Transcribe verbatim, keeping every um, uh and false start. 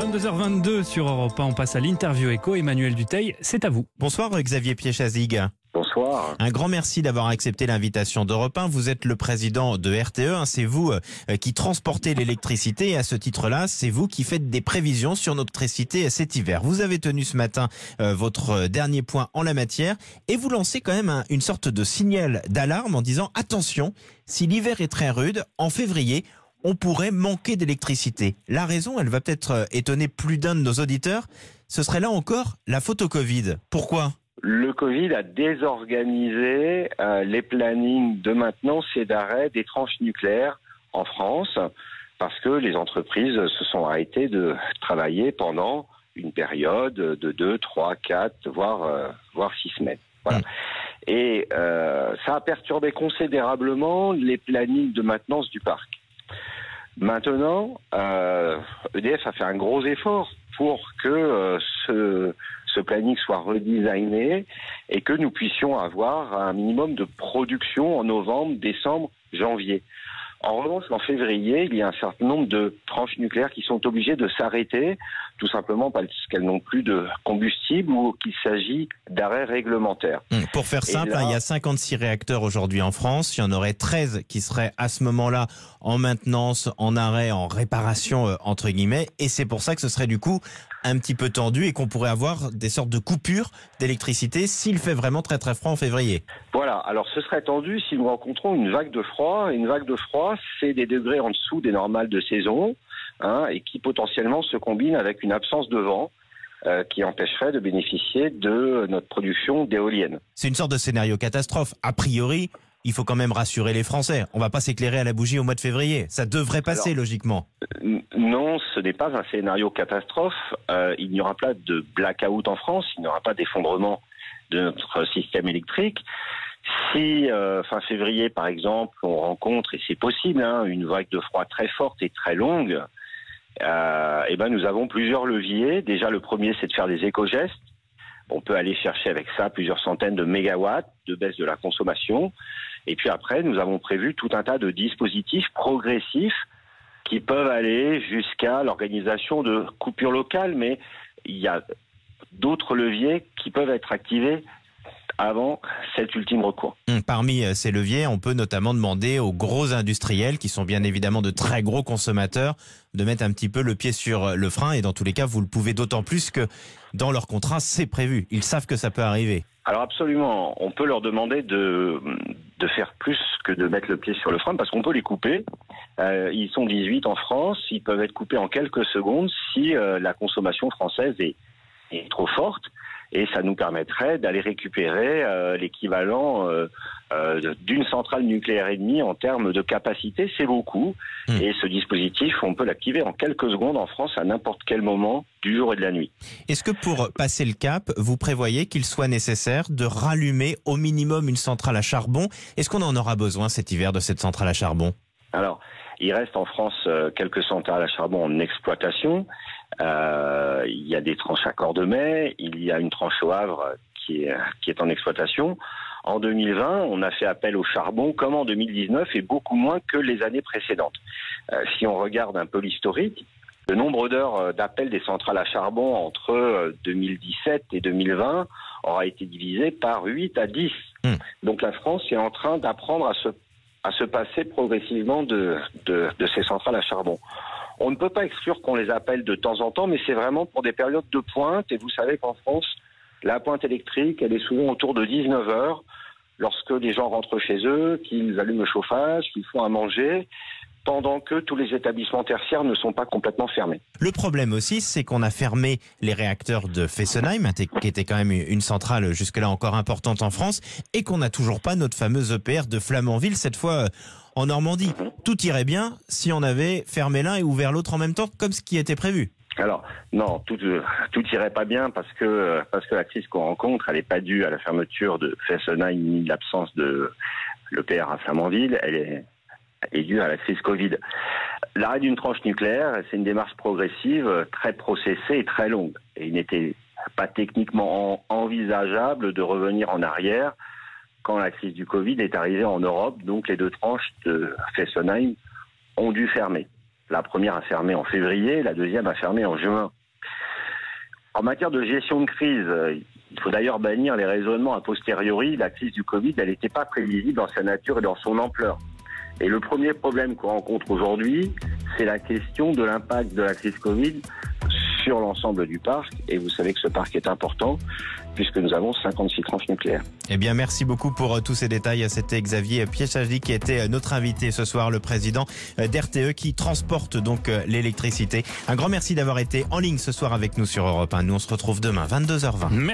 vingt-deux heures vingt-deux sur Europe un, on passe à l'interview écho. Emmanuel Dutheil, c'est à vous. Bonsoir Xavier Piechazig. Bonsoir. Un grand merci d'avoir accepté l'invitation d'Europe un. Vous êtes le président de R T E. C'est vous qui transportez l'électricité et à ce titre-là, c'est vous qui faites des prévisions sur notre électricité cet hiver. Vous avez tenu ce matin votre dernier point en la matière et vous lancez quand même un, une sorte de signal d'alarme en disant attention, si l'hiver est très rude, en février, on pourrait manquer d'électricité. La raison, elle va peut-être étonner plus d'un de nos auditeurs, ce serait là encore la faute au Covid. Pourquoi ? Le Covid a désorganisé euh, les plannings de maintenance et d'arrêt des tranches nucléaires en France parce que les entreprises se sont arrêtées de travailler pendant une période de deux, trois, quatre, voire, euh, voire six semaines. Voilà. Mmh. Et euh, ça a perturbé considérablement les plannings de maintenance du parc. Maintenant, euh, E D F a fait un gros effort pour que euh, ce... ce planning soit redesigné et que nous puissions avoir un minimum de production en novembre, décembre, janvier. En revanche, en février, il y a un certain nombre de tranches nucléaires qui sont obligées de s'arrêter, tout simplement parce qu'elles n'ont plus de combustible ou qu'il s'agit d'arrêts réglementaires. Pour faire simple, là, hein, il y a cinquante-six réacteurs aujourd'hui en France. Il y en aurait treize qui seraient à ce moment-là en maintenance, en arrêt, en réparation, euh, entre guillemets. Et c'est pour ça que ce serait du coup un petit peu tendu et qu'on pourrait avoir des sortes de coupures d'électricité s'il fait vraiment très très froid en février. Voilà, alors ce serait tendu si nous rencontrons une vague de froid. Une vague de froid, c'est des degrés en dessous des normales de saison, hein, et qui potentiellement se combine avec une absence de vent euh, qui empêcherait de bénéficier de notre production d'éoliennes. C'est une sorte de scénario catastrophe. A priori, il faut quand même rassurer les Français. On ne va pas s'éclairer à la bougie au mois de février. Ça devrait passer alors, logiquement. Euh, non, ce n'est pas un scénario catastrophe. Euh, il n'y aura pas de blackout en France. Il n'y aura pas d'effondrement de notre système électrique. Si euh, fin février, par exemple, on rencontre, et c'est possible, hein, une vague de froid très forte et très longue, euh, eh ben nous avons plusieurs leviers. Déjà, le premier, c'est de faire des éco-gestes. On peut aller chercher avec ça plusieurs centaines de mégawatts de baisse de la consommation. Et puis après, nous avons prévu tout un tas de dispositifs progressifs qui peuvent aller jusqu'à l'organisation de coupures locales, mais il y a d'autres leviers qui peuvent être activés avant cet ultime recours. Parmi ces leviers, on peut notamment demander aux gros industriels, qui sont bien évidemment de très gros consommateurs, de mettre un petit peu le pied sur le frein. Et dans tous les cas, vous le pouvez d'autant plus que dans leur contrat, c'est prévu. Ils savent que ça peut arriver. Alors absolument, on peut leur demander de, de faire plus que de mettre le pied sur le frein, parce qu'on peut les couper. Euh, ils sont dix-huit en France, ils peuvent être coupés en quelques secondes si euh, la consommation française est, est trop forte. Et ça nous permettrait d'aller récupérer euh, l'équivalent euh, euh, d'une centrale nucléaire et demie en termes de capacité. C'est beaucoup. Mmh. Et ce dispositif, on peut l'activer en quelques secondes en France à n'importe quel moment du jour et de la nuit. Est-ce que pour passer le cap, vous prévoyez qu'il soit nécessaire de rallumer au minimum une centrale à charbon ? Est-ce qu'on en aura besoin cet hiver de cette centrale à charbon ? Alors, il reste en France euh, quelques centrales à charbon en exploitation. Euh, il y a des tranches à Cordemais, il y a une tranche au Havre qui est, qui est en exploitation. En deux mille vingt, on a fait appel au charbon comme en deux mille dix-neuf et beaucoup moins que les années précédentes. Euh, si on regarde un peu l'historique, le nombre d'heures d'appel des centrales à charbon entre deux mille dix-sept et deux mille vingt aura été divisé par huit à dix. Mmh. Donc la France est en train d'apprendre à se, à se passer progressivement de, de, de ces centrales à charbon. On ne peut pas exclure qu'on les appelle de temps en temps, mais c'est vraiment pour des périodes de pointe. Et vous savez qu'en France, la pointe électrique, elle est souvent autour de dix-neuf heures, lorsque les gens rentrent chez eux, qu'ils allument le chauffage, qu'ils font à manger, pendant que tous les établissements tertiaires ne sont pas complètement fermés. Le problème aussi, c'est qu'on a fermé les réacteurs de Fessenheim, qui était quand même une centrale jusque-là encore importante en France, et qu'on n'a toujours pas notre fameuse E P R de Flamanville, cette fois en Normandie. Mmh. Tout irait bien si on avait fermé l'un et ouvert l'autre en même temps, comme ce qui était prévu. Alors, non, tout, tout irait pas bien parce que, parce que la crise qu'on rencontre, elle n'est pas due à la fermeture de Fessenheim ni l'absence de l'E P R à Flamanville, elle est, est due à la crise Covid. L'arrêt d'une tranche nucléaire, c'est une démarche progressive, très processée et très longue. Et il n'était pas techniquement envisageable de revenir en arrière quand la crise du Covid est arrivée en Europe, donc les deux tranches de Fessenheim ont dû fermer. La première a fermé en février, la deuxième a fermé en juin. En matière de gestion de crise, il faut d'ailleurs bannir les raisonnements a posteriori. La crise du Covid, elle n'était pas prévisible dans sa nature et dans son ampleur. Et le premier problème qu'on rencontre aujourd'hui, c'est la question de l'impact de la crise Covid sur l'ensemble du parc. Et vous savez que ce parc est important puisque nous avons cinquante-six tranches nucléaires. Eh bien, merci beaucoup pour euh, tous ces détails. C'était Xavier Piechagli qui était euh, notre invité ce soir, le président euh, d'R T E qui transporte donc euh, l'électricité. Un grand merci d'avoir été en ligne ce soir avec nous sur Europe un. Nous, on se retrouve demain, vingt-deux heures vingt.